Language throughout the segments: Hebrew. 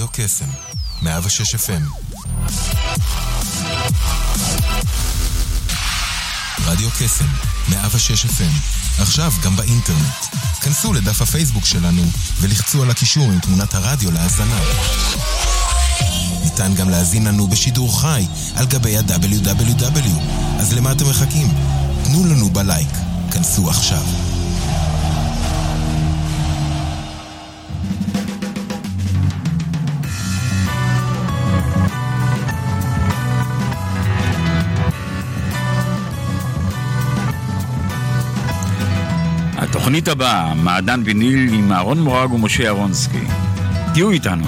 רדיו קסם, 106 FM. רדיו קסם, 106 FM. עכשיו גם באינטרנט. כנסו לדף הפייסבוק שלנו ולחצו על הקישור עם תמונת הרדיו להאזנה. ניתן גם להזין לנו בשידור חי על גבי ה-www. אז למה אתם מחכים? תנו לנו בלייק. כנסו עכשיו. התוכנית הבאה, מעדן ויניל עם אהרון מורג ומשה ירונסקי. תהיו איתנו.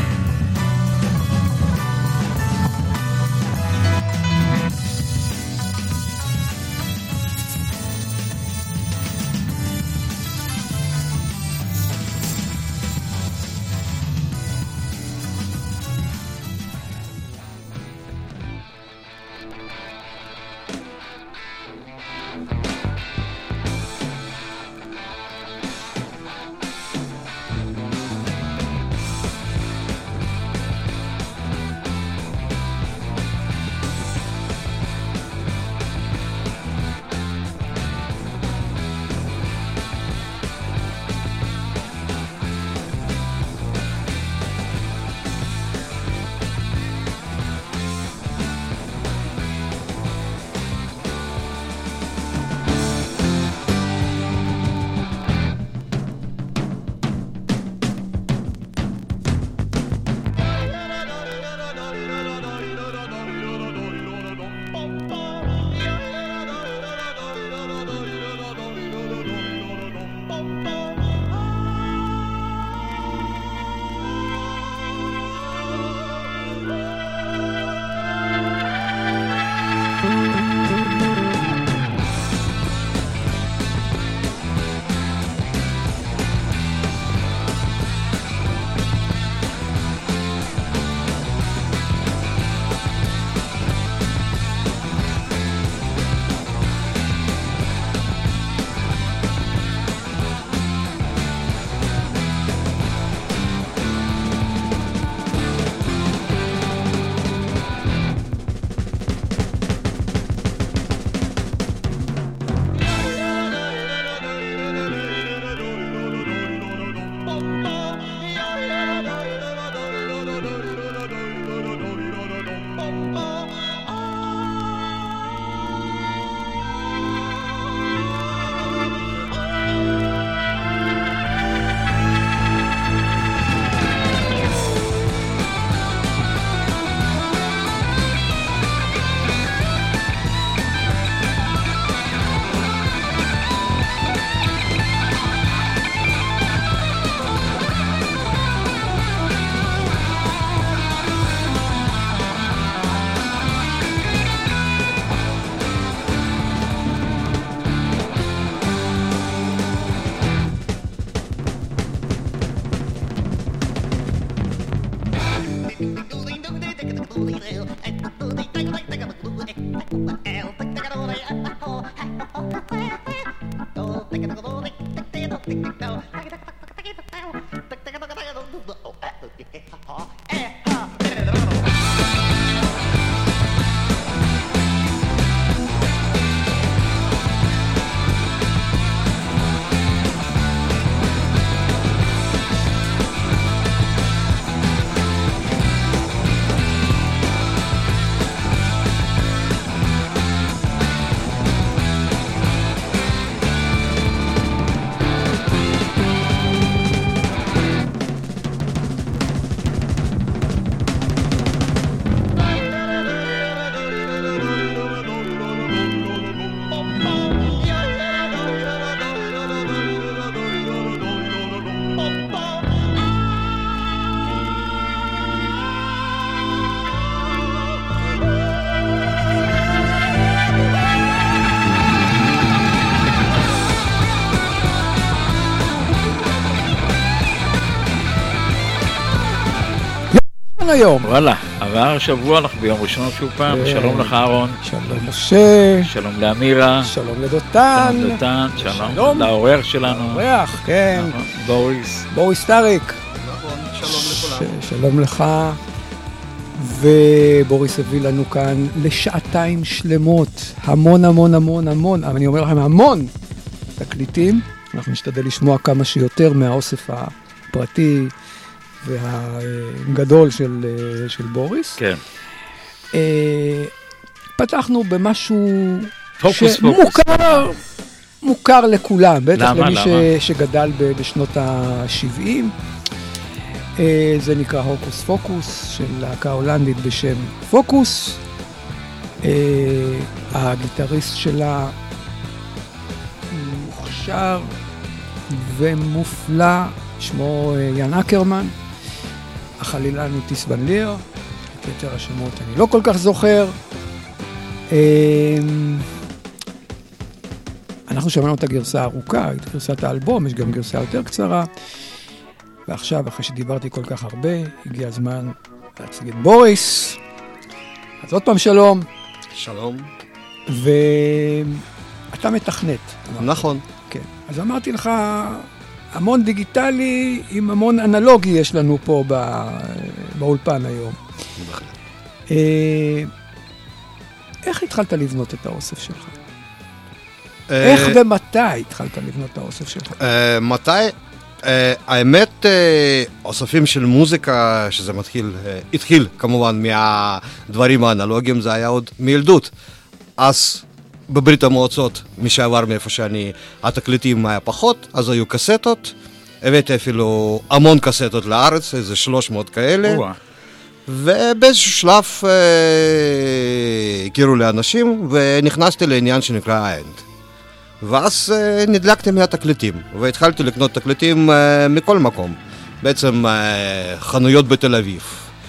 היום. וואלה, עבר שבוע לך ביום ראשון שוב פעם. שלום לך אהרון. שלום משה. שלום לאמירה. שלום לדותן. שלום לדותן. שלום לאורח שלנו. אורח, כן. בוריס. בוריס טריק. שלום לכולם. שלום לך, ובוריס הביא לנו כאן לשעתיים שלמות, המון, אבל אני אומר לכם המון תקליטים. אנחנו נשתדל לשמוע כמה שיותר מהאוסף הפרטי והגדול של בוריס. כן. פתחנו במשהו פוקוס. מוכר לכולם, בטח למה? למי שגדל בשנות ה-70. זה נקרא הוקוס פוקוס, של להקה הולנדית בשם פוקוס. הגיטריסט שלה מוכשר ומופלא, שמו יאן אקרמן. החלילן הוא טיס ון ליר, את יתר השמות אני לא כל כך זוכר. אנחנו שמענו את הגרסה הארוכה, את גרסת האלבום, יש גם גרסה יותר קצרה. ועכשיו, אחרי שדיברתי כל כך הרבה, הגיע הזמן להציג את בוריס. אז עוד פעם שלום. שלום. ואתה מתכנת. נכון. כן. אז אמרתי לך, המון דיגיטלי עם המון אנלוגי יש לנו פה באולפן היום. איך התחלת לבנות את האוסף שלך? איך ומתי התחלת לבנות את האוסף שלך? מתי? האמת, אוספים של מוזיקה, שזה התחיל כמובן מהדברים האנלוגיים, זה היה עוד מילדות. אז בברית המועצות, מי שעבר מאיפה שאני, התקליטים היה פחות, אז היו קסטות. הבאתי אפילו המון קסטות לארץ, איזה 300 כאלה. ובאיזשהו שלב הכירו לאנשים, ונכנסתי לעניין שנקרא האנד. ואז נדלקתי מהתקליטים, והתחלתי לקנות תקליטים מכל מקום. בעצם חנויות בתל אביב,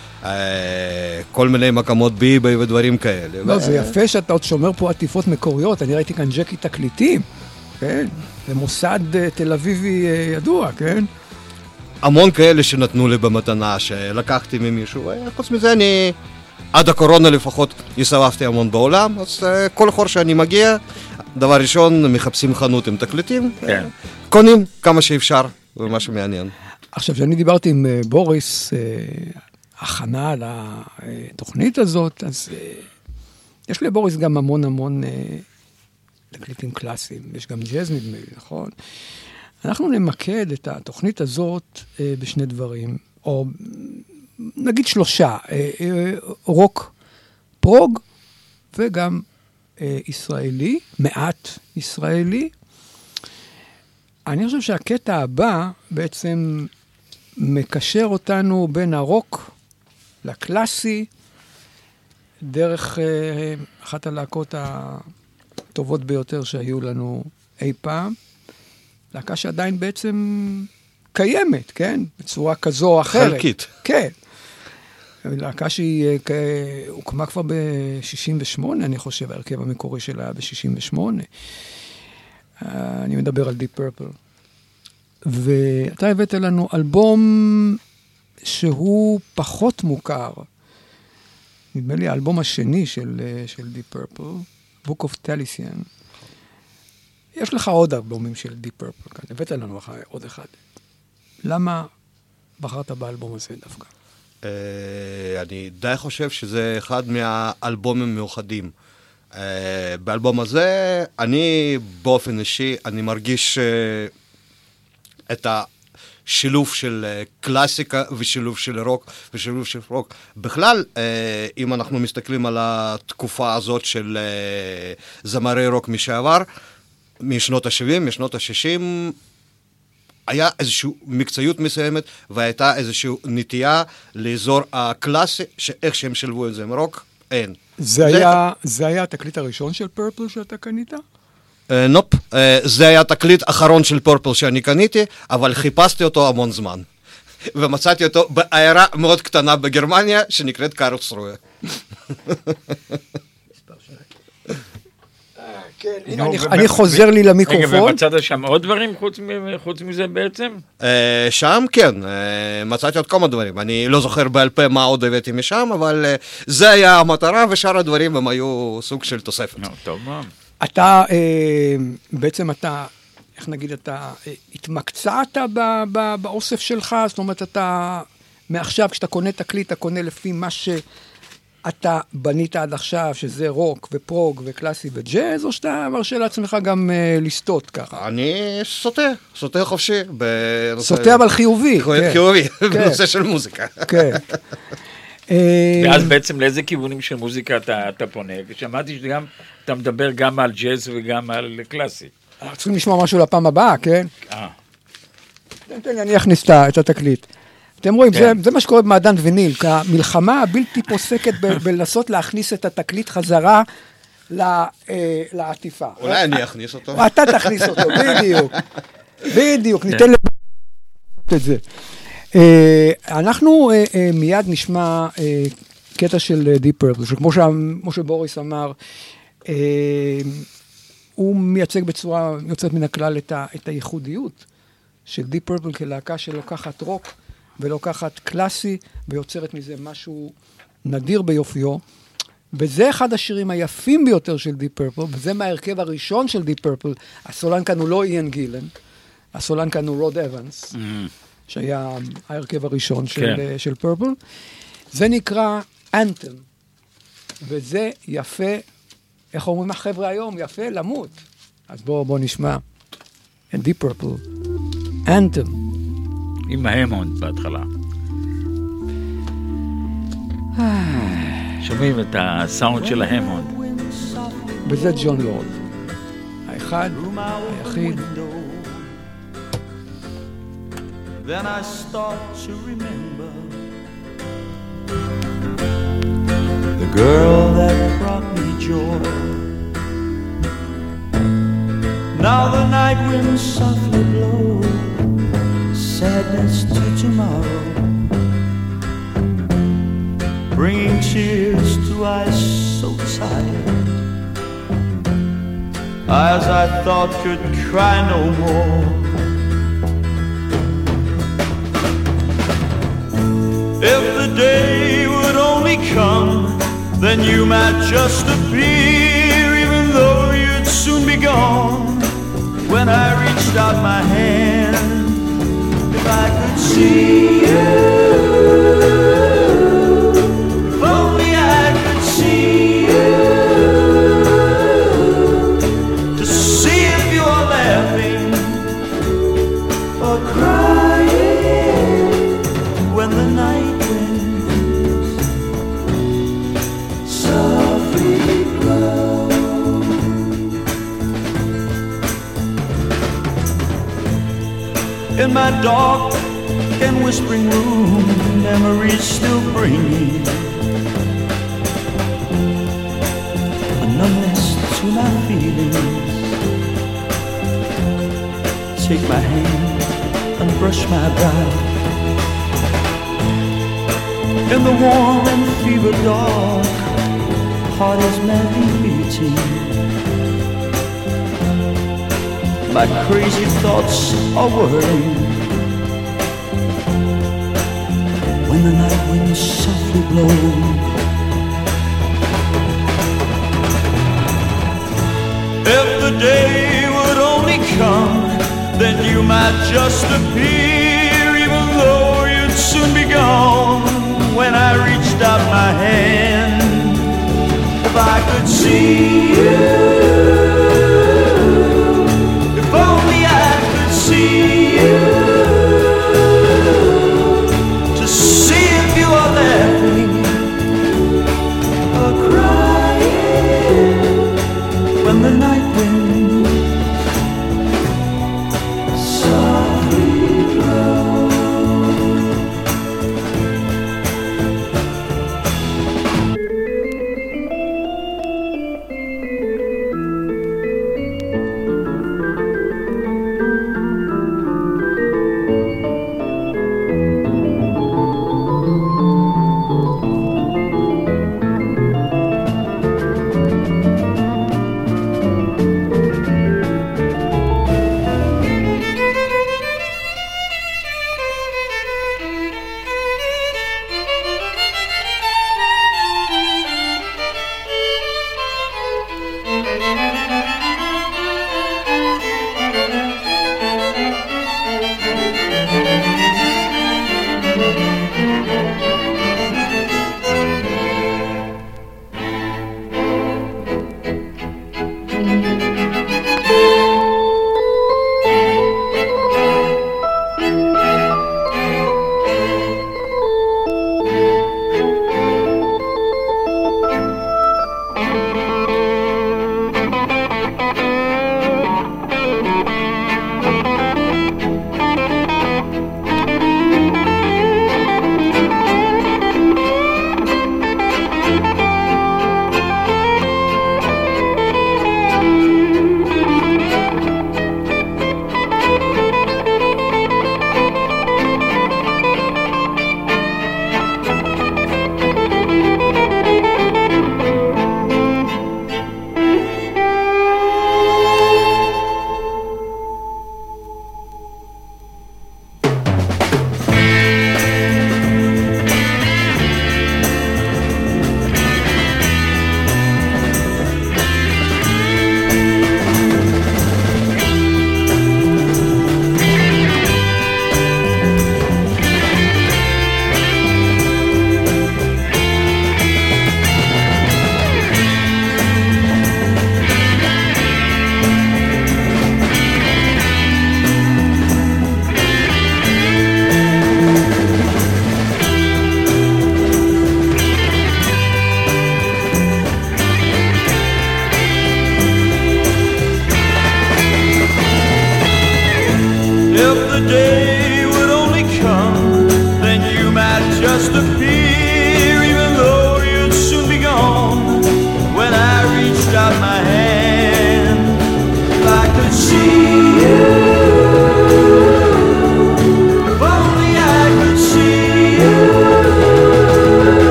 כל מיני מקומות באיביי ודברים כאלה. לא, זה יפה שאתה עוד שומר פה עטיפות מקוריות, אני ראיתי כאן ג'קי תקליטים, כן? זה מוסד תל אביבי ידוע, כן? המון כאלה שנתנו לי במתנה, שלקחתי ממישהו, חוץ מזה אני, עד הקורונה לפחות, הסתובבתי המון בעולם, אז כל חור שאני מגיע, דבר ראשון, מחפשים חנות עם תקליטים, קונים כמה שאפשר, ומה שמעניין. עכשיו, כשאני דיברתי עם בוריס, הכנה לתוכנית הזאת, אז יש לבוריס גם המון תקליטים קלאסיים, יש גם ג'אז נדמה לי, נכון? אנחנו נמקד את התוכנית הזאת בשני דברים, או נגיד 3, רוק פרוג וגם ישראלי, מעט ישראלי. אני חושב שהקטע הבא בעצם מקשר אותנו בין הרוק לקלאסי, דרך אחת הלהקות הטובות ביותר שהיו לנו אי פעם, להקה שעדיין בעצם קיימת, כן? בצורה כזו או אחרת. חלקית. כן. להקה שהיא הוקמה כבר ב-68, אני חושב, ההרכב המקורי שלה ב-68. אני מדבר על Deep Purple. ואתה הבאת לנו אלבום שהוא פחות מוכר. נדמה לי האלבום השני של Deep Purple, Book of Taliesin. יש לך עוד אלבומים של Deep Purple כאן, הבאת לנו עוד אחד. למה בחרת באלבום הזה דווקא? אני די חושב שזה אחד מהאלבומים המיוחדים. באלבום הזה, אני באופן אישי, אני מרגיש את השילוב של קלאסיקה ושילוב של רוק ושילוב של רוק. בכלל, אם אנחנו מסתכלים על התקופה הזאת של זמרי רוק משעבר, משנות ה-70, משנות ה-60, היה איזושהי מקצועיות מסוימת, והייתה איזושהי נטייה לאזור הקלאסי, שאיך שהם שלבו את זה עם רוק, אין. זה היה התקליט הראשון של פרפל שאתה קנית? נופ, זה היה התקליט האחרון של פרפל שאני קניתי, אבל חיפשתי אותו המון זמן. ומצאתי אותו בעיירה מאוד קטנה בגרמניה, שנקראת קרלסרוה. אני חוזר לי למיקרופון. רגע, ומצאת שם עוד דברים חוץ מזה בעצם? שם כן, מצאתי עוד כמה דברים. אני לא זוכר בעל פה מה עוד הבאתי משם, אבל זה היה המטרה, ושאר הדברים הם היו סוג של תוספת. טוב מאוד. אתה, בעצם אתה, איך נגיד, אתה התמקצעת באוסף שלך? זאת אומרת, אתה מעכשיו, כשאתה קונה תקליט, אתה קונה לפי מה שאתה בנית עד עכשיו, שזה רוק ופרוג וקלאסי וג'אז, או שאתה מרשה לעצמך גם לסטות ככה? אני סוטה חופשי. סוטה אבל חיובי. חיובי, בנושא של מוזיקה. כן. ואז בעצם לאיזה כיוונים של מוזיקה אתה פונה? ושמעתי שגם אתה מדבר גם על ג'אז וגם על קלאסי. אנחנו צריכים לשמוע משהו לפעם הבאה, כן? תן לי, אני אכניס את התקליט. אתם רואים, זה מה שקורה במעדן וניל, כי המלחמה הבלתי פוסקת בלנסות להכניס את התקליט חזרה לעטיפה. אולי אני אכניס אותו. אתה תכניס אותו, בדיוק, ניתן את זה. אנחנו מיד נשמע קטע של Deep Purple, שכמו שבוריס אמר, הוא מייצג בצורה יוצאת מן הכלל את הייחודיות של Deep Purple כלהקה שלוקחת רוק ולוקחת קלאסי ויוצרת מזה משהו נדיר ביופיו, וזה אחד השירים היפים ביותר של Deep Purple, וזה מההרכב הראשון של Deep Purple. הסולן כאן הוא לא איאן גילן, הסולן כאן הוא רוד אבנס, שהיה ההרכב הראשון של פרפל. זה נקרא אנתם, וזה יפה, איך אומרים החבר'ה היום? יפה למות. אז בואו נשמע את Deep Purple, אנתם. עם ההמונד בהתחלה. שומעים את הסאונד של ההמונד. וזה ג'ון לורד. האחד, היחיד. Then I start to remember the girl that brought me joy. Now the night winds softly blow sadness to tomorrow, bringing tears to eyes so tired, eyes I thought could cry no more. If the day would only come, then you might just appear, even though you'd soon be gone. When I reached out my hand, if I could see you, if only I could see you, to see if you're laughing or crying when the night in my dark and whispering room, memories still bring me a numbness to my feelings. Take my hand and brush my brow. In the warm and fever dark, heart is madly beating. My crazy thoughts are whirling when the night winds softly blow. If the day would only come, then you might just appear, even though you'd soon be gone. When I reached out my hand, if I could see you, if only I could see you, to see if you are laughing or crying when the night wind softly blows.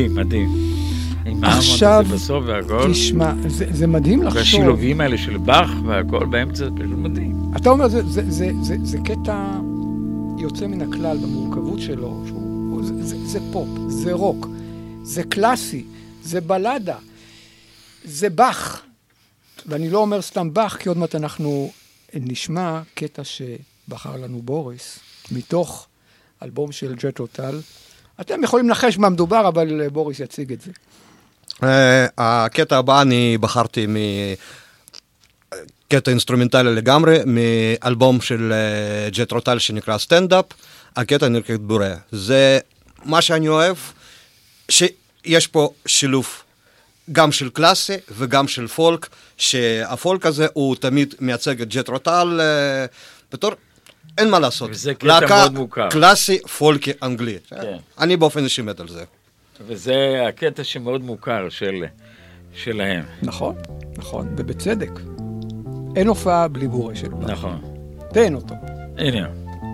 מדהים, מדהים. עכשיו, בסוף והכל. תשמע, זה מדהים לחשוב. והשילובים האלה של באך והכל באמצע, זה פשוט מדהים. אתה אומר, זה קטע יוצא מן הכלל במורכבות שלו. זה פופ, זה רוק, זה קלאסי, זה בלדה, זה באך. ואני לא אומר סתם באך, כי עוד מעט אנחנו נשמע קטע שבחר לנו בוריס, מתוך אלבום של ג'ת'רו טל. אתם יכולים לנחש מה מדובר, אבל בוריס יציג את זה. הקטע הבא אני בחרתי קטע אינסטרומנטלי לגמרי, מאלבום של ג'ת'רו טל שנקרא סטנדאפ, הקטע נקרא בורא. זה מה שאני אוהב, שיש פה שילוב גם של קלאסי וגם של פולק, שהפולק הזה הוא תמיד מייצג את ג'ת'רו טל בתור, אין מה לעשות. וזה קטע מאוד מוכר. קלאסי, פולקי, אנגלי. כן. אני באופן אישי מת על זה. וזה הקטע שמאוד מוכר שלהם. נכון, נכון, ובצדק. אין הופעה בלי בורא של באך. נכון. תן אותו. הנה.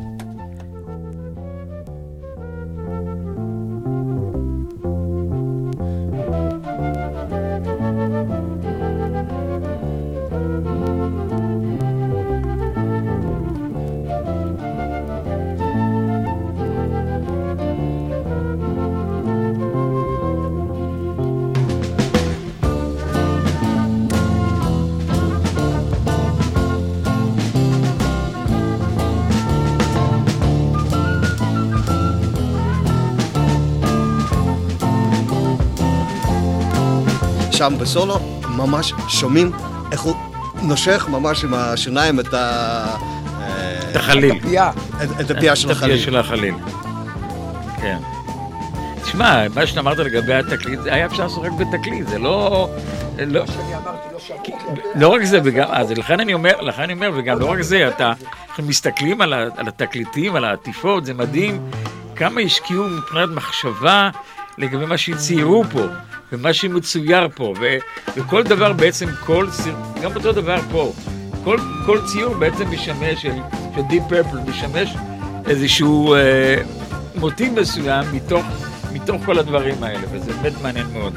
שם בסולו ממש שומעים איך הוא נושך ממש עם השיניים את החליל. את הפייה של החליל. את הפייה של החליל. כן. תשמע, מה שאתה אמרת לגבי התקליט, זה היה אפשר לעשות רק בתקליט, זה לא... שאני אמרתי, לא שקית. לא רק זה, לכן אני אומר, וגם לא רק זה, אנחנו מסתכלים על התקליטים, על העטיפות, זה מדהים כמה השקיעו מבחינת מחשבה לגבי מה שציירו פה. ומה שמצויר פה, וכל דבר בעצם, גם אותו דבר פה, כל ציור בעצם משמש, של Deep Purple, משמש איזשהו מוטיב מסוים מתוך כל הדברים האלה, וזה באמת מעניין מאוד.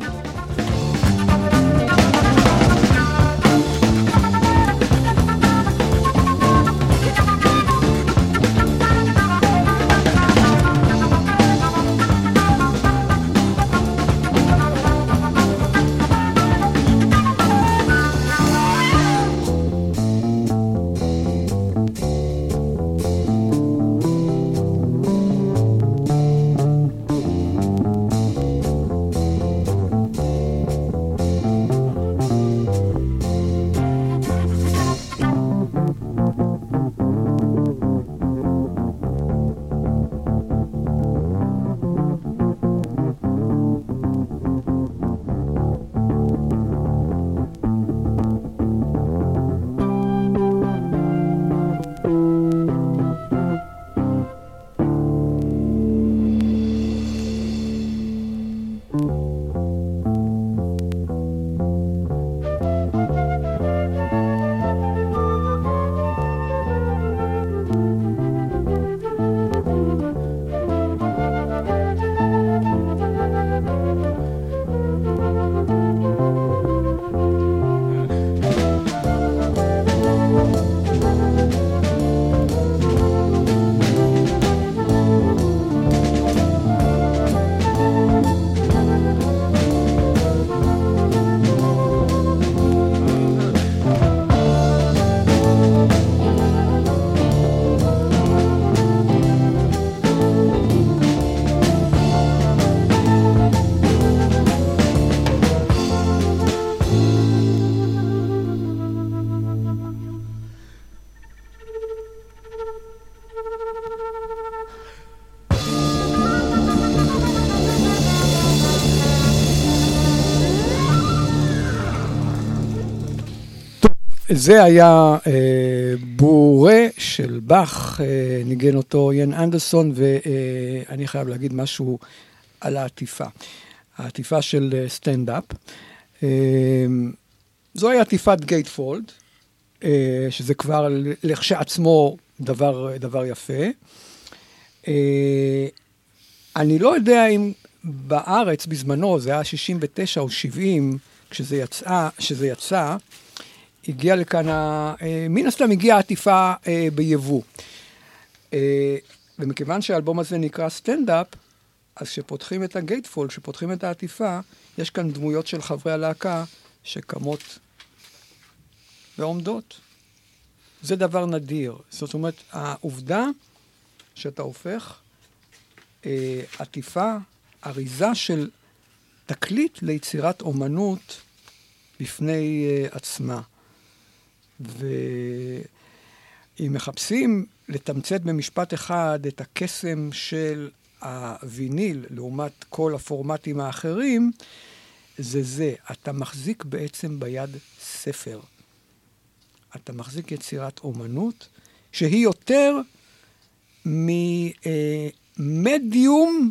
זה היה בורא של באך, ניגן אותו יאן אנדרסון, ואני חייב להגיד משהו על העטיפה. העטיפה של סטנדאפ. זו היה עטיפת גייטפולד, שזה כבר לכשעצמו דבר יפה. אני לא יודע אם בארץ בזמנו, זה היה 69 או 70, כשזה יצא, הגיע לכאן, מן הסתם הגיעה עטיפה ביבוא. ומכיוון שהאלבום הזה נקרא סטנדאפ, אז כשפותחים את הגייטפול, כשפותחים את העטיפה, יש כאן דמויות של חברי הלהקה שקמות ועומדות. זה דבר נדיר. זאת אומרת, העובדה שאתה הופך עטיפה, אריזה של תקליט ליצירת אומנות בפני עצמה. ואם מחפשים לתמצת במשפט אחד את הקסם של הוויניל לעומת כל הפורמטים האחרים, זה. אתה מחזיק בעצם ביד ספר. אתה מחזיק יצירת אומנות שהיא יותר ממדיום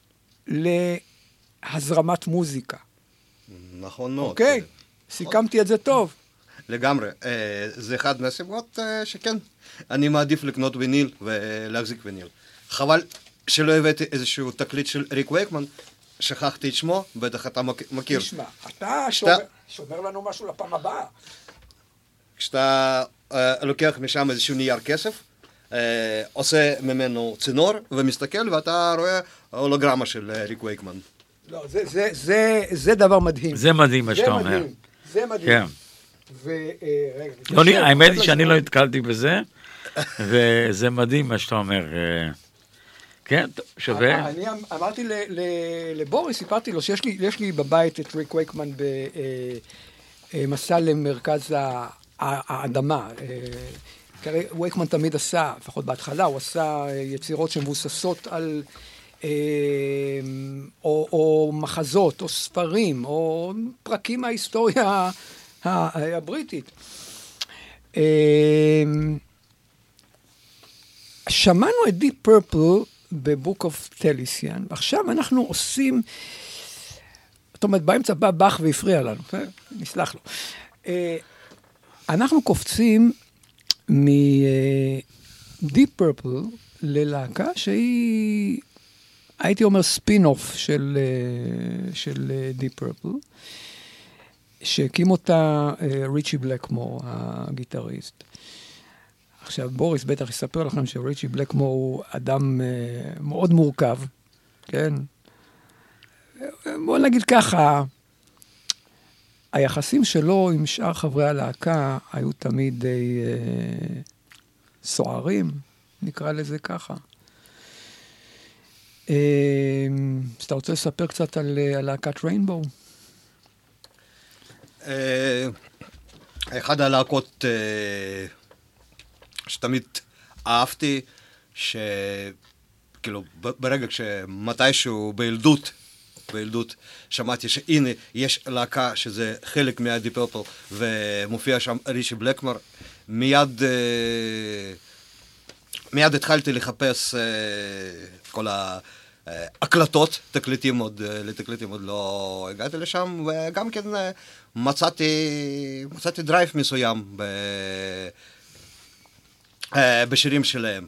להזרמת מוזיקה. נכון מאוד. אוקיי? סיכמתי את זה טוב. לגמרי. זה אחד מהסיבות שכן, אני מעדיף לקנות ויניל ולהחזיק ויניל. חבל שלא הבאתי איזשהו תקליט של ריק וייקמן, שכחתי את שמו, בטח אתה מכיר. תשמע, אתה שומר לנו משהו לפעם הבאה. כשאתה לוקח משם איזשהו נייר כסף, עושה ממנו צינור ומסתכל ואתה רואה הולוגרמה של ריק וייקמן. לא, זה דבר מדהים. זה מדהים מה שאתה אומר. זה מדהים. כן. האמת היא שאני לא התקלתי בזה, וזה מדהים מה שאתה אומר. כן, שווה. אני אמרתי לבוריס, סיפרתי לו שיש לי בבית את ריק וייקמן במסע למרכז האדמה. וייקמן תמיד עשה, לפחות בהתחלה, הוא עשה יצירות שמבוססות על או מחזות, או ספרים, או פרקים מההיסטוריה הבריטית. שמענו את דיפ פרפל בבוק אוף טליסיאן, ועכשיו אנחנו עושים, זאת אומרת, באמצע בא באך והפריע לנו, נסלח לו. אנחנו קופצים מדיפ פרפל ללהקה שהיא, הייתי אומר ספין-אוף של דיפ פרפל, שהקים אותה ריצ'י בלקמור, הגיטריסט. עכשיו, בוריס בטח יספר לכם שריצ'י בלקמור הוא אדם מאוד מורכב, כן? בואו נגיד ככה, היחסים שלו עם שאר חברי הלהקה היו תמיד סוערים, נקרא לזה ככה. אז אתה רוצה לספר קצת על להקת ריינבואו? אחד הלהקות שתמיד אהבתי, שכאילו ברגע שמתישהו בילדות שמעתי שהנה יש להקה שזה חלק מהדיפ פרפל ומופיע שם ריצ'י בלקמור, מיד התחלתי לחפש כל הקלטות, לתקליטים עוד לא הגעתי לשם, וגם כן מצאתי דרייב מסוים בשירים שלהם.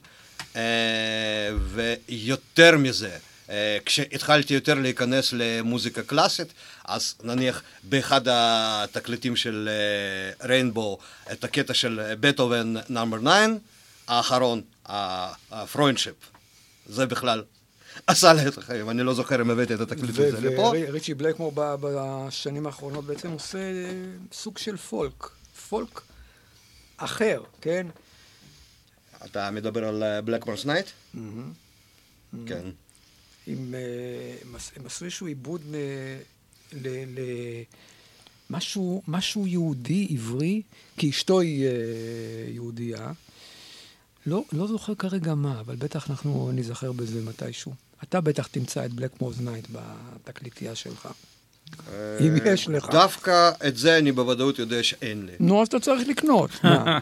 ויותר מזה, כשהתחלתי יותר להיכנס למוזיקה קלאסית, אז נניח באחד התקליטים של ריינבואו, את הקטע של בטהובן נאמבר 9, האחרון, הפרוינדשיפ, זה בכלל עשה לי את החיים, אני לא זוכר אם הבאתי את התקליט הזה לפה. וריצ'י בלקמור בשנים האחרונות בעצם עושה סוג של פולק אחר, כן? אתה מדבר על בלקמור's נייט? כן. הם עשו איזשהו עיבוד למשהו יהודי, עברי, כי אשתו היא יהודייה. לא זוכר כרגע מה, אבל בטח אנחנו נזכר בזה מתישהו. אתה בטח תמצא את בלקמור's נייט בתקליטייה שלך. אם יש לך. דווקא את זה אני בוודאות יודע שאין לי. נו, אז אתה צריך לקנות.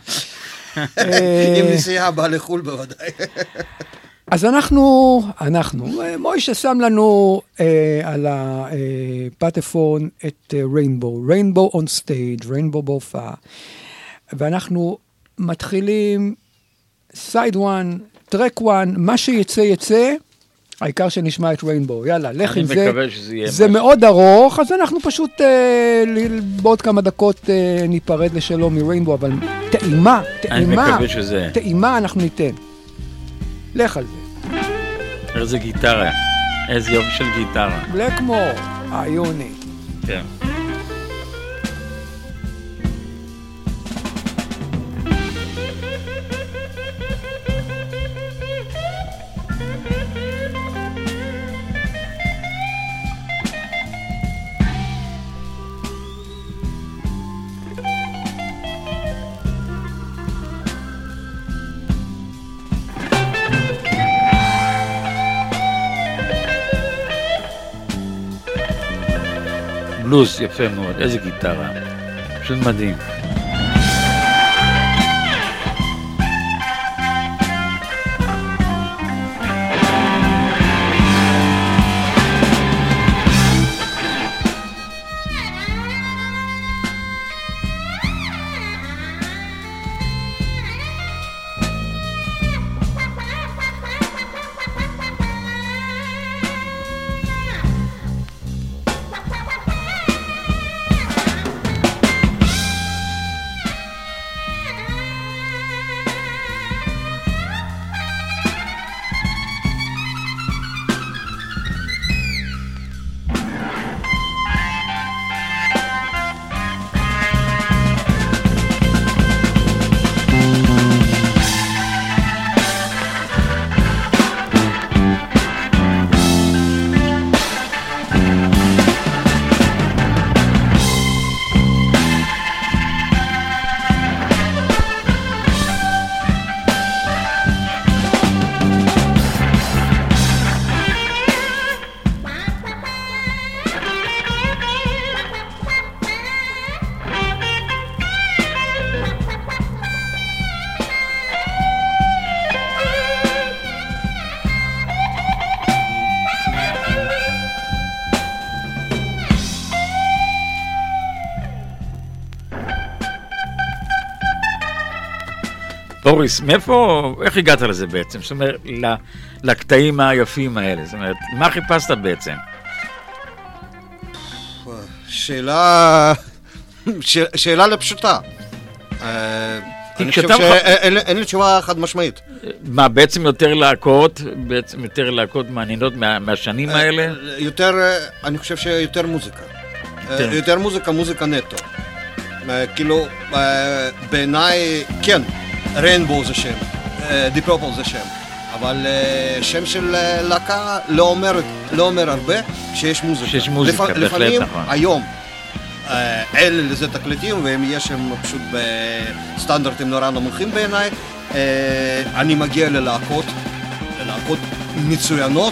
אם נסיעה באה לחול בוודאי. אז אנחנו, מוישה שם לנו על הפטפון את ריינבואו און סטייג', ריינבואו בהופעה. ואנחנו מתחילים סייד 1, טרק 1, מה שיצא יצא, העיקר שנשמע את ריינבו. יאללה, לך עם זה. אני מקווה שזה יהיה זה מאוד ארוך, אז אנחנו פשוט בעוד כמה דקות ניפרד לשלום מריינבו, אבל טעימה, אני מקווה שזה. טעימה אנחנו ניתן. לך על זה. איזה גיטרה, איזה יופי של גיטרה. בלקמור, עיוני. כן. בלוז יפה מאוד, איזה גיטרה, פשוט מדהים. בוריס, מאיפה, איך הגעת לזה בעצם? זאת אומרת, לקטעים היפים האלה, זאת אומרת, מה חיפשת בעצם? שאלה לא פשוטה. אני חושב שאין לי תשובה חד משמעית. מה, בעצם יותר להקות מעניינות מהשנים האלה? יותר, אני חושב שיותר מוזיקה. יותר מוזיקה נטו. כאילו, בעיניי, כן. ריינבו זה שם, דיפ פרפל זה שם, אבל שם של להקה לא אומר הרבה שיש מוזיקה. שיש מוזיקה, בהחלט נכון. לפעמים היום אלה לזה תקליטים והם יש שם פשוט בסטנדרטים נורא נמוכים בעיניי. אני מגיע ללהקות מצוינות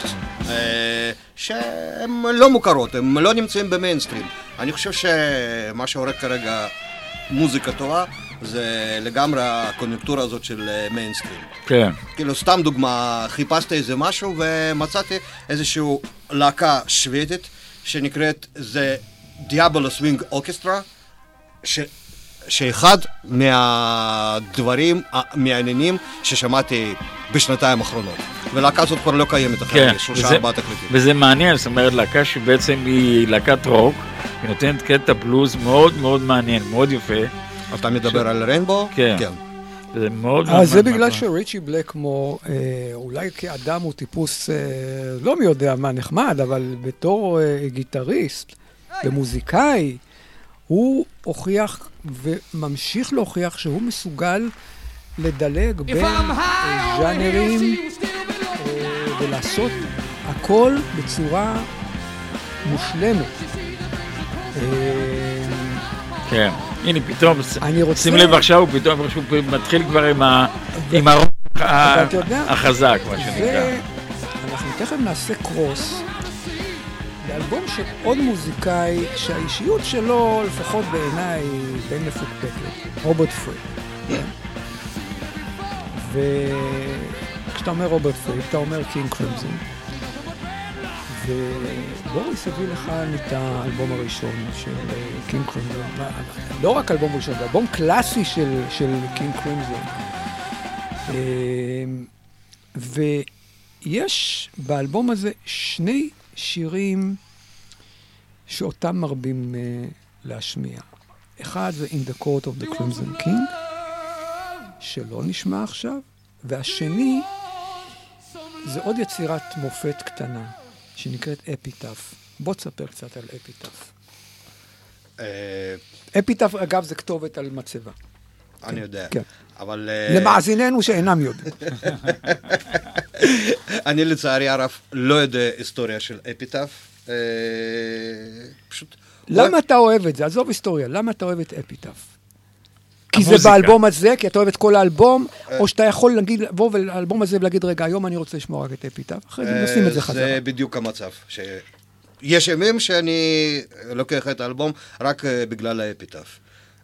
שהן לא מוכרות, הן לא נמצאים במיינסטרים. אני חושב שמה שעורק כרגע מוזיקה טובה זה לגמרי הקונקטורה הזאת של מיינסטרים. כן. כאילו, סתם דוגמה, חיפשתי איזה משהו ומצאתי איזשהו להקה שוודית שנקראת The Diablo Swing Orchestra, שאחד מהדברים המעניינים ששמעתי בשנתיים האחרונות. ולהקה הזאת כבר לא קיימת אחרי 3-4 תקליטים. וזה מעניין, זאת אומרת, להקה שבעצם היא להקת רוק, היא נותנת קטע בלוז מאוד מאוד מעניין, מאוד יפה. אתה מדבר על ריינבו? כן. זה מאוד מאוד... זה בגלל שריצ'י בלקמור, אולי כאדם הוא טיפוס, לא מי יודע מה נחמד, אבל בתור גיטריסט ומוזיקאי, הוא הוכיח וממשיך להוכיח שהוא מסוגל לדלג בין ז'אנרים ולעשות הכל בצורה מושלמת. כן, הנה פתאום, שים לב עכשיו, פתאום הוא מתחיל כבר עם הרוק החזק, מה שנקרא. אנחנו תכף נעשה קרוס לאלבום של עוד מוזיקאי שהאישיות שלו, לפחות בעיניי, בין מפוקפקת, רוברט פריד. וכשאתה אומר רוברט פריד, אתה אומר קינג קרימזון. ובוריס הביא לכאן את האלבום הראשון של קינג קרימזון. לא רק אלבום ראשון, זה אלבום קלאסי של קינג קרימזון. יש באלבום הזה שני שירים שאותם מרבים להשמיע. אחד זה In the Court of the Crimson King, שלא נשמע עכשיו, והשני זה עוד יצירת מופת קטנה, שנקראת אפיטף. בוא תספר קצת על אפיטף. אפיטף, אגב, זה כתובת על מצבה. אני יודע. כן. אבל... למאזיננו שאינם יודעים. אני לצערי הרב לא יודע היסטוריה של אפיטף. פשוט... למה אתה אוהב את זה? עזוב היסטוריה, למה אתה אוהב את אפיטף? כי זה באלבום הזה, כי אתה אוהב את כל האלבום, או שאתה יכול לבוא לאלבום הזה ולהגיד, רגע, היום אני רוצה לשמוע רק את אפיטף, אחרי זה נשים את זה חזרה. זה בדיוק המצב. יש ימים שאני לוקח את האלבום רק בגלל האפיטף.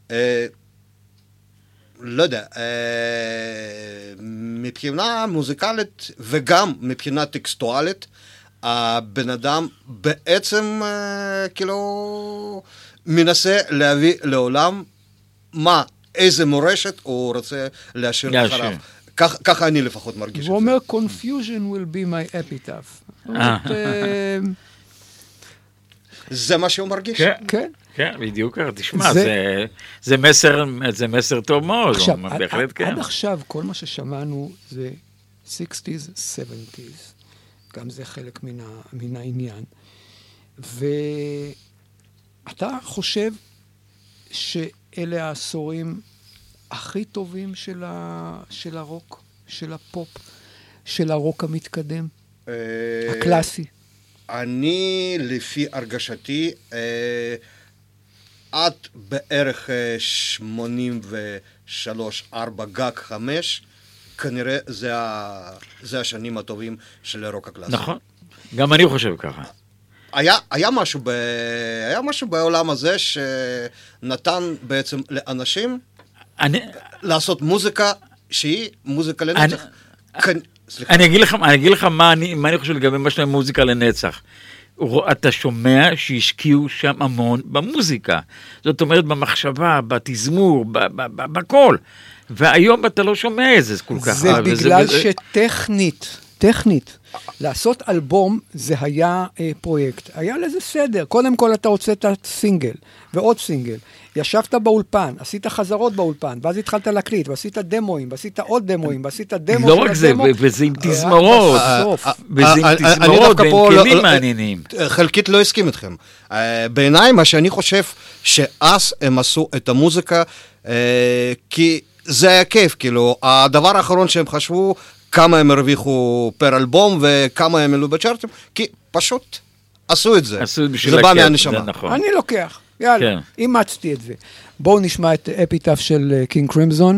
לא יודע, מבחינה מוזיקלית וגם מבחינה טקסטואלית, הבן אדם בעצם כאילו מנסה להביא לעולם איזה מורשת הוא רוצה להשאיר אחריו. ככה אני לפחות מרגיש את זה. הוא אומר, confusion will be my epitaph. זה מה שהוא מרגיש? כן. כן, בדיוק. תשמע, זה מסר טוב מאוד. בהחלט כן. עד עכשיו כל מה ששמענו זה 60s, 70s. גם זה חלק מן העניין. ואתה חושב שאלה העשורים הכי טובים של הרוק, של הפופ, של הרוק המתקדם, הקלאסי? אני, לפי הרגשתי, עד בערך 83-4 גג 5, כנראה זה השנים הטובים של הרוק הקלאסי. נכון, גם אני חושב ככה. היה משהו בעולם הזה שנתן בעצם לאנשים לעשות מוזיקה שהיא מוזיקה לנצח. אני אגיד לך מה אני חושב לגבי מה שלהם מוזיקה לנצח. אתה שומע שהשקיעו שם המון במוזיקה. זאת אומרת, במחשבה, בתזמור, בכל. והיום אתה לא שומע את זה כל כך. זה בגלל שטכנית, לעשות אלבום זה היה פרויקט. היה לזה סדר. קודם כל אתה הוצאת סינגל, ועוד סינגל. ישבת באולפן, עשית חזרות באולפן, ואז התחלת להקליט, ועשית דמואים, ועשית עוד דמואים, ועשית דמו לא רק זה, וזה עם תזמורות. וזה עם תזמורות, ועם כלים מעניינים. חלקית לא הסכים אתכם. בעיניי, מה שאני חושב, שאז הם עשו את המוזיקה, כי זה היה כיף, כאילו, הדבר האחרון שהם חשבו, כמה הם הרוויחו פר אלבום, וכמה הם עלו בצ'ארטים, כי פשוט עשו את זה. זה בא מהנשמה. אני לוקח. יאללה, אימצתי את זה. בואו נשמע את אפיטף של קינג קרימזון,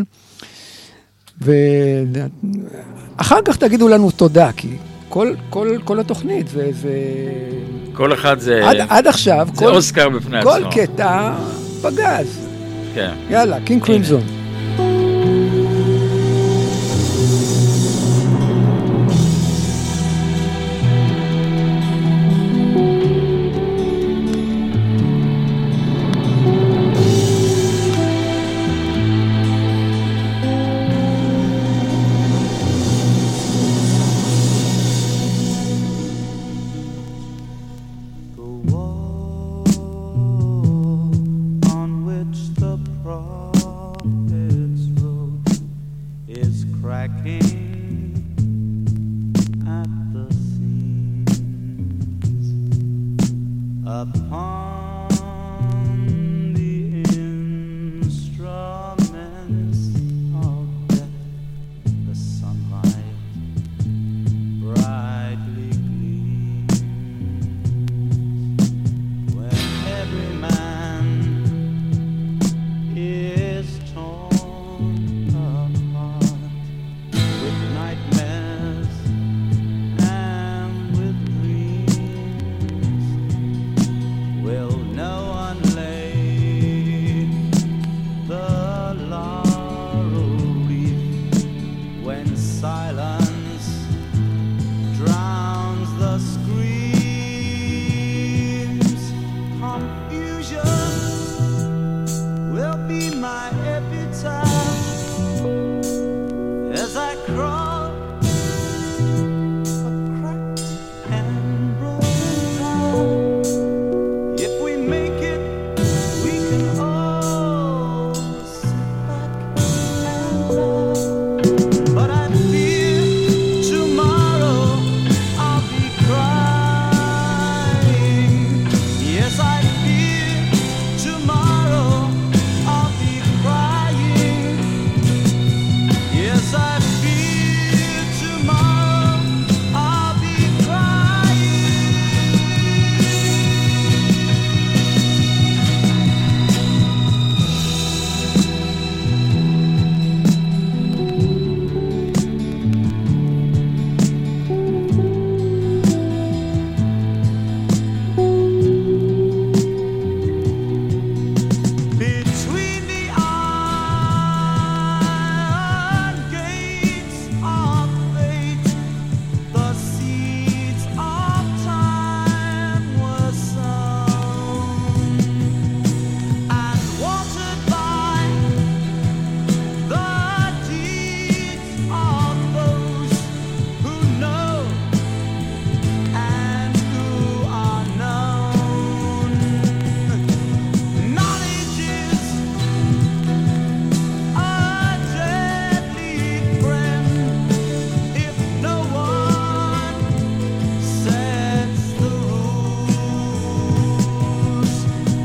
ואחר כך תגידו לנו תודה, כי כל התוכנית זה... כל אחד זה... עד עכשיו... זה אוסקר בפני עצמו. כל קטע בגז. כן. יאללה, קינג קרימזון.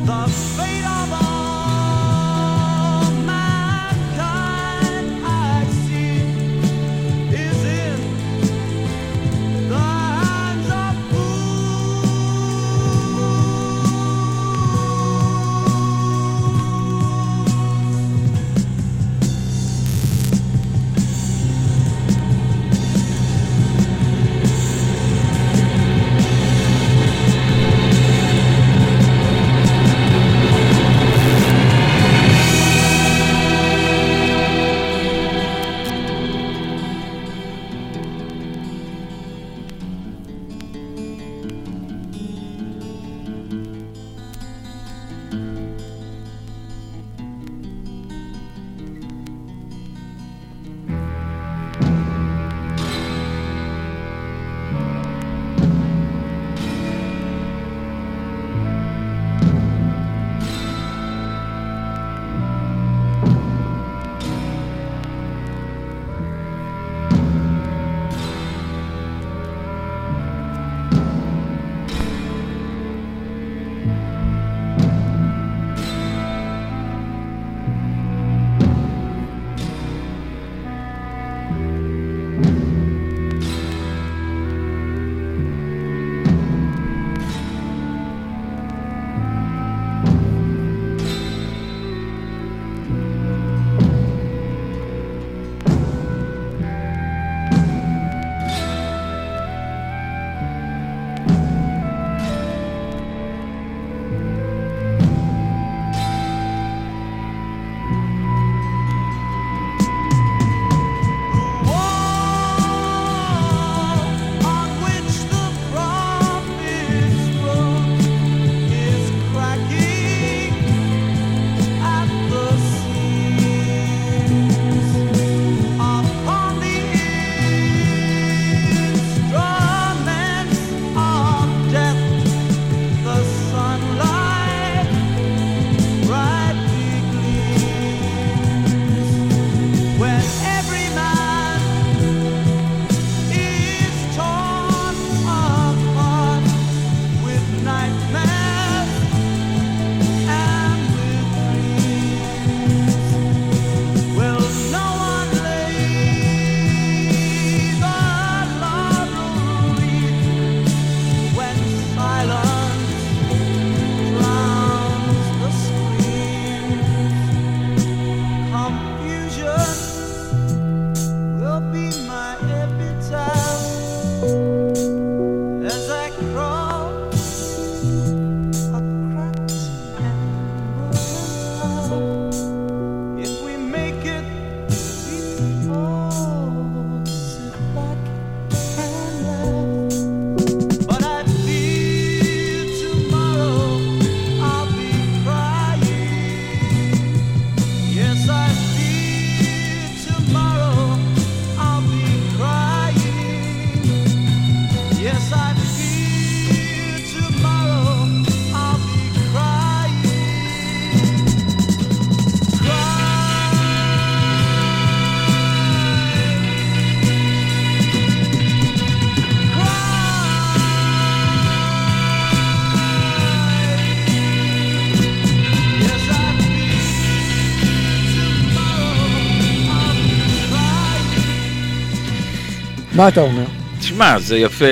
מה אתה אומר? תשמע, זה יפה,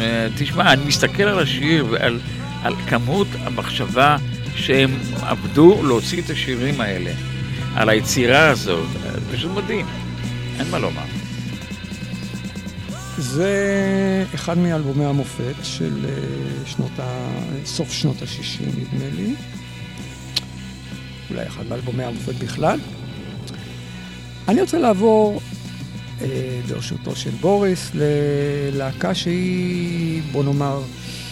תשמע, אני מסתכל על השיר ועל כמות המחשבה שהם עבדו להוציא את השירים האלה, על היצירה הזאת, פשוט מדהים, אין מה לומר. זה אחד מאלבומי המופת של סוף שנות ה-60 נדמה לי, אולי אחד מאלבומי המופת בכלל. אני רוצה לעבור ברשותו של בוריס ללהקה שהיא, בוא נאמר,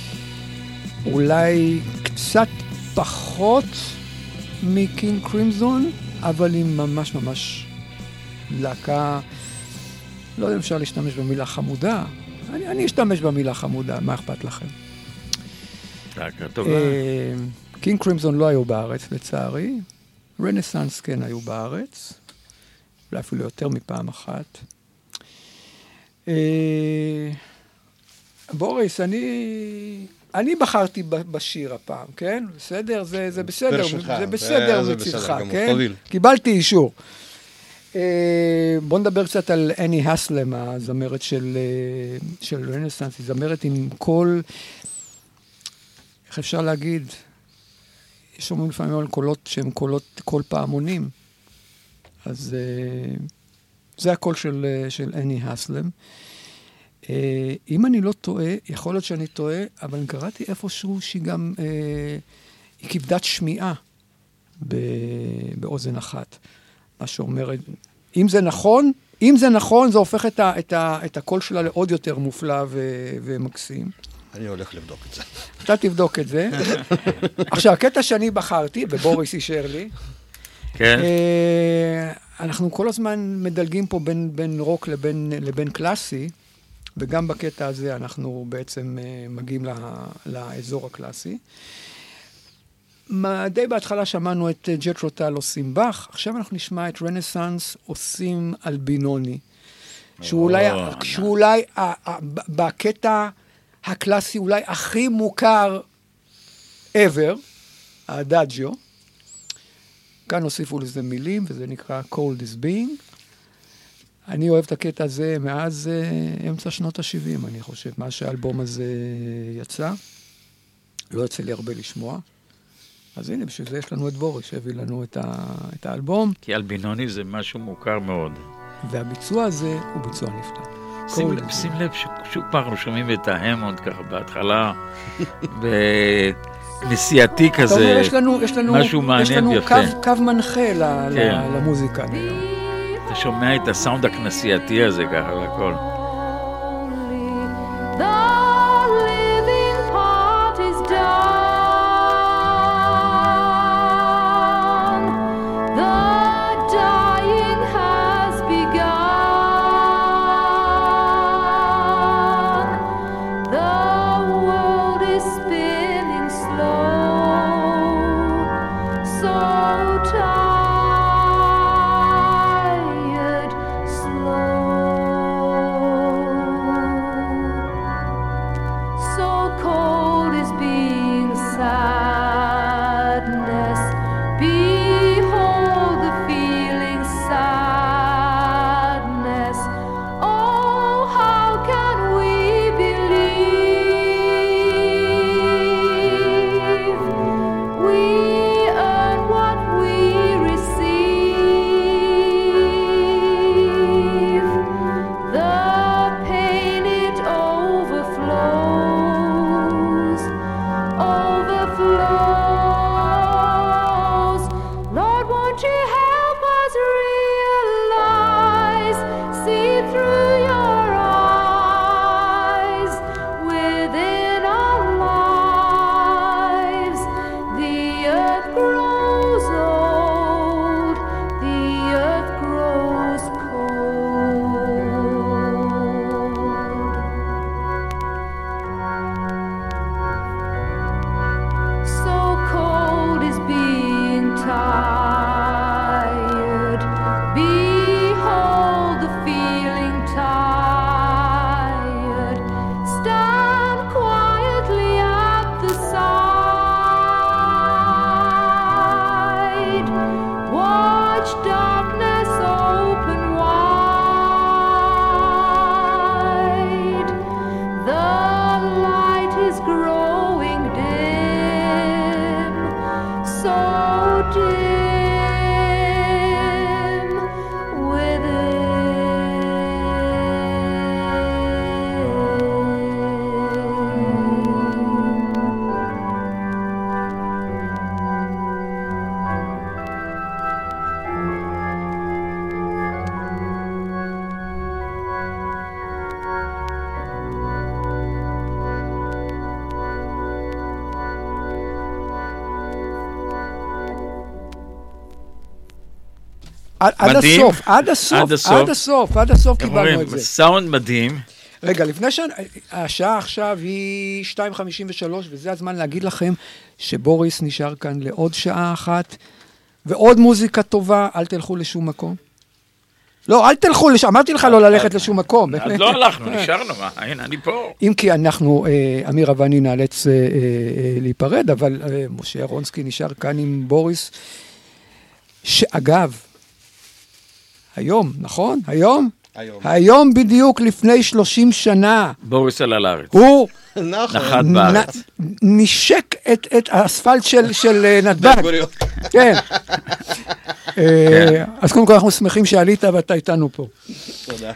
אולי קצת פחות מקינג קרימזון, אבל היא ממש ממש להקה, לא יודע אם אפשר להשתמש במילה חמודה, אני אשתמש במילה חמודה, מה אכפת לכם? להקה טובה. קינג קרימזון לא היו בארץ לצערי, רנסנס כן היו בארץ, אולי אפילו יותר מפעם אחת. בוריס, אני אני בחרתי בשיר הפעם, כן? בסדר? זה בסדר, ברשותך, זה בסדר זה מצדך, בסדר גמור, כן? תוביל. קיבלתי אישור. בוא נדבר קצת על אני הסלם, הזמרת של רנסנס, היא זמרת עם קול, איך אפשר להגיד? יש אומרים לפעמים על קולות שהם קול פעמונים. אז זה הקול של אני הסלם. אם אני לא טועה, יכול להיות שאני טועה, אבל אני קראתי איפשהו שהיא גם, היא כבדת שמיעה באוזן אחת. מה שאומרת, אם זה נכון, זה הופך את הקול שלה לעוד יותר מופלא ומקסים. אני הולך לבדוק את זה. אתה תבדוק את זה. עכשיו, הקטע שאני בחרתי, ובוריס אישר לי, כן. אנחנו כל הזמן מדלגים פה בין רוק לבין קלאסי, וגם בקטע הזה אנחנו בעצם מגיעים לאזור הקלאסי. די בהתחלה שמענו את ג'ת'רו טאל עושים באך, עכשיו אנחנו נשמע את רנסנס עושים אלבינוני, שהוא אולי בקטע הקלאסי אולי הכי מוכר ever, האדאג'יו. כאן הוסיפו לזה מילים, וזה נקרא Cold is Being. אני אוהב את הקטע הזה מאז אמצע שנות ה-70, אני חושב, מה שהאלבום הזה יצא. לא יצא לי הרבה לשמוע. אז הנה, בשביל זה יש לנו את בוריס, שהביא לנו את האלבום. כי אלבינוני זה משהו מוכר מאוד. והביצוע הזה הוא ביצוע נפלא. שים לב ששוב פעם אנחנו שומעים את ההמונד ככה בהתחלה, ונסיעתי כזה, משהו מעניין ויפה. יש לנו קו מנחה למוזיקה. אתה שומע את הסאונד הכנסייתי הזה ככה והכל. עד הסוף קיבלנו את זה. סאונד מדהים. רגע, לפני השעה עכשיו היא 2:53, וזה הזמן להגיד לכם שבוריס נשאר כאן לעוד שעה אחת, ועוד מוזיקה טובה, אל תלכו לשום מקום. לא, אל תלכו לשם, אמרתי לך לא ללכת לשום מקום. אז לא הלכנו, נשארנו, הנה, אני פה. אם כי אנחנו, אמירה ואני נאלץ להיפרד, אבל משה אהרונסקי נשאר כאן עם בוריס, שאגב, היום, נכון? היום? היום בדיוק לפני 30 שנה. בוריס עלה לארץ. הוא נחת בארץ. נשק את האספלט של נתב"ג. כן. אז קודם כל אנחנו שמחים שעלית ואתה איתנו פה. תודה.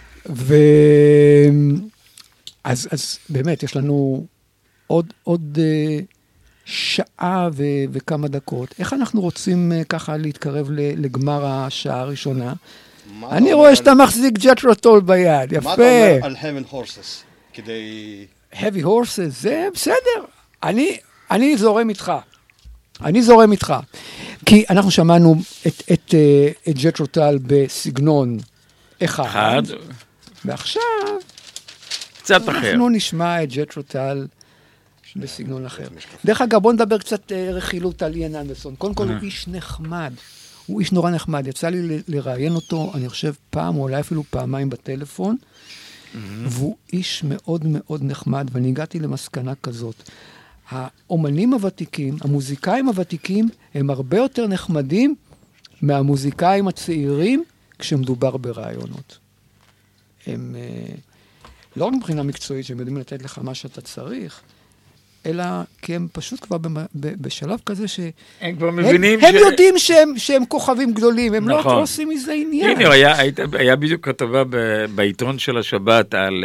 אז באמת יש לנו עוד שעה וכמה דקות. איך אנחנו רוצים ככה להתקרב לגמר השעה הראשונה? אני רואה שאתה מחזיק ג'טרוטול ביד, יפה. מה אתה אומר על Heavy Horses? כדי... Heavy Horses, זה בסדר. אני זורם איתך. אני זורם איתך. כי אנחנו שמענו את ג'טרוטל בסגנון אחד. ועכשיו... קצת אחר. אנחנו נשמע את ג'טרוטל בסגנון אחר. דרך אגב, בוא נדבר קצת רכילות על איאן אנדרסון. קודם כל הוא איש נחמד. הוא איש נורא נחמד. יצא לי לראיין אותו, אני חושב פעם, או אולי אפילו פעמיים בטלפון, והוא איש מאוד מאוד נחמד, ואני הגעתי למסקנה כזאת. האומנים הוותיקים, המוזיקאים הוותיקים, הם הרבה יותר נחמדים מהמוזיקאים הצעירים כשמדובר ברעיונות. הם לא רק מבחינה מקצועית שהם יודעים לתת לך מה שאתה צריך, אלא כי הם פשוט כבר בשלב כזה הם כבר מבינים הם יודעים שהם כוכבים גדולים, הם לא עושים מזה עניין. הנה, היה בדיוק כתבה בעיתון של השבת על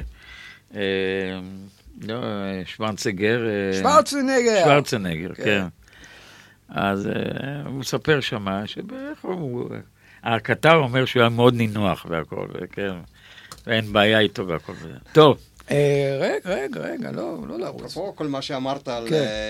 שוורצנגר, כן. אז הוא מספר שמה, הכתב אומר שהוא היה מאוד נינוח והכל, כן, ואין בעיה איתו והכל. טוב. רגע, לא לרוץ. כל מה שאמרת על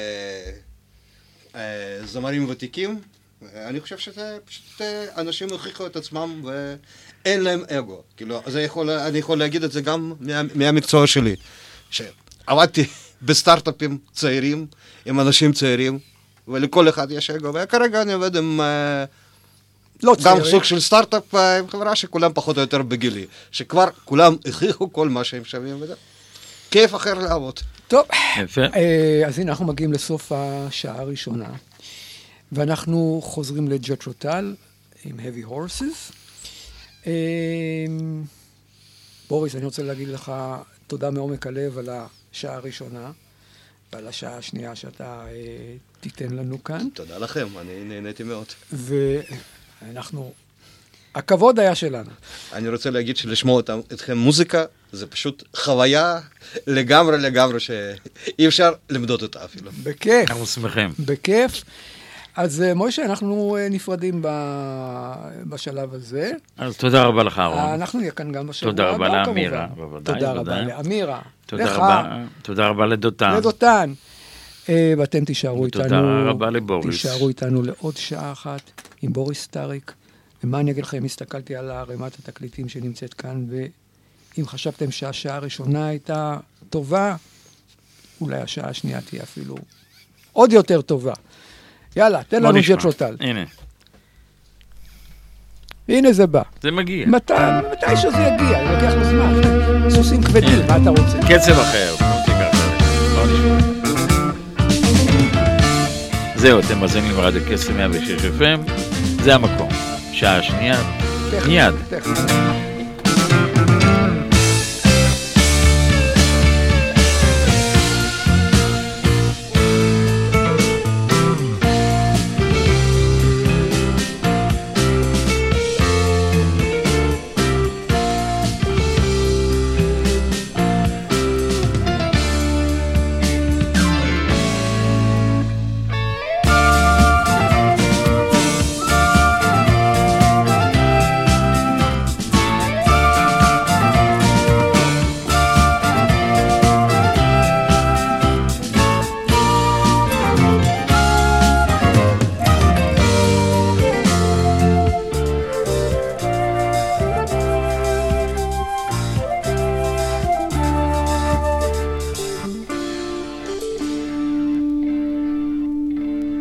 זמרים ותיקים, אני חושב שזה פשוט אנשים הוכיחו את עצמם ואין להם אגו. כאילו, אני יכול להגיד את זה גם מהמקצוע שלי. שעבדתי בסטארט-אפים צעירים, עם אנשים צעירים, ולכל אחד יש אגו, וכרגע אני עובד עם... גם סוג של סטארט-אפ עם חברה שכולם פחות או יותר בגילי, שכבר כולם הכיחו כל מה שהם שווים וזה. כיף אחר לעבוד. טוב, אז הנה אנחנו מגיעים לסוף השעה הראשונה, ואנחנו חוזרים לג'טרוטל עם Heavy Horses. בוריס, אני רוצה להגיד לך תודה מעומק הלב על השעה הראשונה, ועל השעה השנייה שאתה תיתן לנו כאן. תודה לכם, אני נהניתי מאוד. אנחנו, הכבוד היה שלנו. אני רוצה להגיד שלשמוע אתכם מוזיקה, זה פשוט חוויה לגמרי שאי אפשר למדוד אותה אפילו. בכיף. אנחנו שמחים. בכיף. אז מוישה, אנחנו נפרדים בשלב הזה. אז תודה רבה לך, אהרון. אנחנו נהיה כאן גם בשבוע הבא, כמובן. תודה רבה לאמירה, בוודאי. תודה רבה לאמירה. תודה רבה לדותן. לדותן. ואתם תישארו איתנו. תודה רבה לבוריס. תישארו איתנו לעוד שעה אחת עם בוריס טאריק. ומה אני אגיד לכם, הסתכלתי על הרמת התקליטים שנמצאת כאן, ואם חשבתם שהשעה הראשונה הייתה טובה, אולי השעה השנייה תהיה אפילו עוד יותר טובה. יאללה, תן לנו ג'טרוטל. הנה זה בא. זה מגיע. מתי שזה יגיע, לוקח לו זמן. סוסים כבדים, מה אתה רוצה? קצב אחר. זהו, אתם מאזינים לרדיו קסם 106 FM, זה המקום. שעה שנייה, מיד.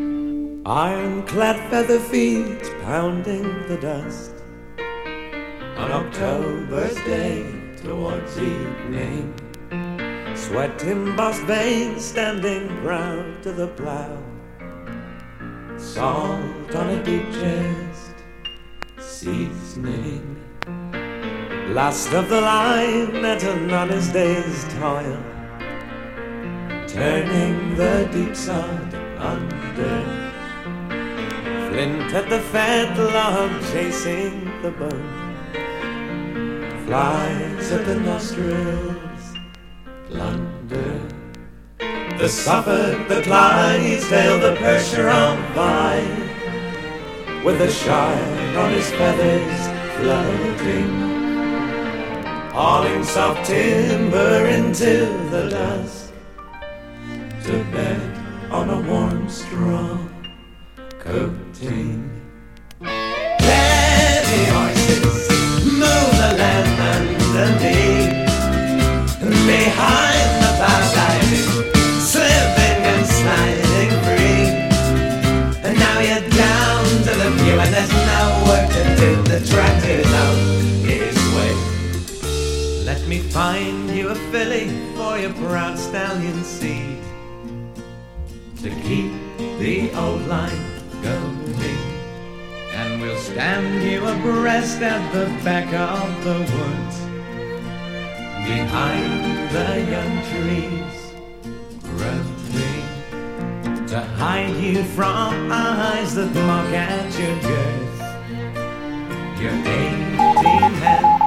Ironclad feather feet pounding the dust, On October's day towards evening, sweat-embossed veins standing proud to the plow, salt on a deep chest, seasoning, last of the line at an honest day's toil, turning the deep sod under, flint at the fat log chasing the bone, flies at the nostrils, plunder. The Suffolk, the Clydesdale, the Percheron vine, with the shine on his feathers floating, hauling soft timber into the dusk, to bed on a warm straw coating. Heavy horses move the land underneath, behind the plow diving, slipping and sliding free. And now you're down to the view and there's no work to do. The tractor's out his way. Let me find you a filly for your proud stallion seed, to keep the old line going, and we'll stand you abreast at the back of the woods, behind the young trees growing, to hide you from eyes that mock at your girth, your 18 hands